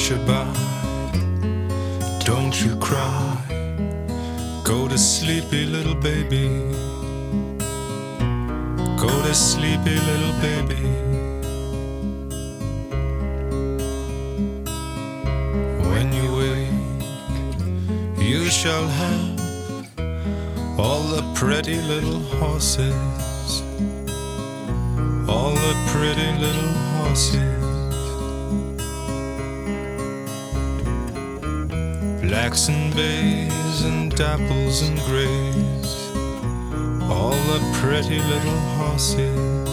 Shabbat, don't you cry. Go to sleepy little baby. Go to sleepy little baby. When you wake, you shall have all the pretty little horses. All the pretty little horses. Blacks and bays and dapples and grays. All the pretty little horses.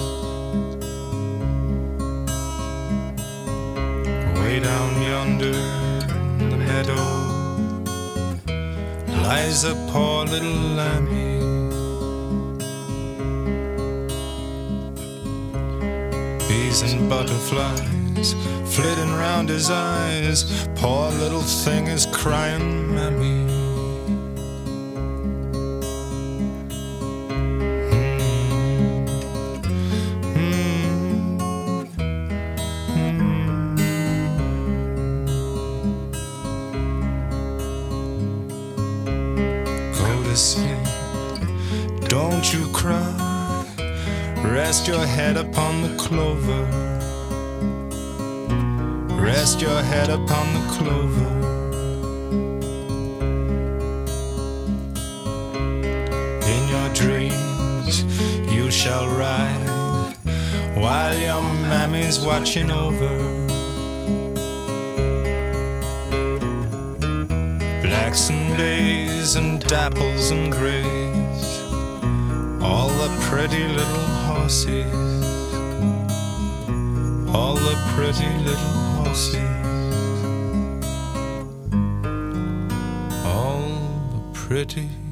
Way down yonder in the meadow lies a poor little lambie. Bees and butterflies flitting round his eyes. Poor little thing is crying, Mammy. Go to sleep, don't you cry. Rest your head upon the clover. Rest your head upon the clover. In your dreams you shall ride while your mammy's watching over. Blacks and bays and dapples and grays. All the pretty little horses. All the pretty little horses. All the pretty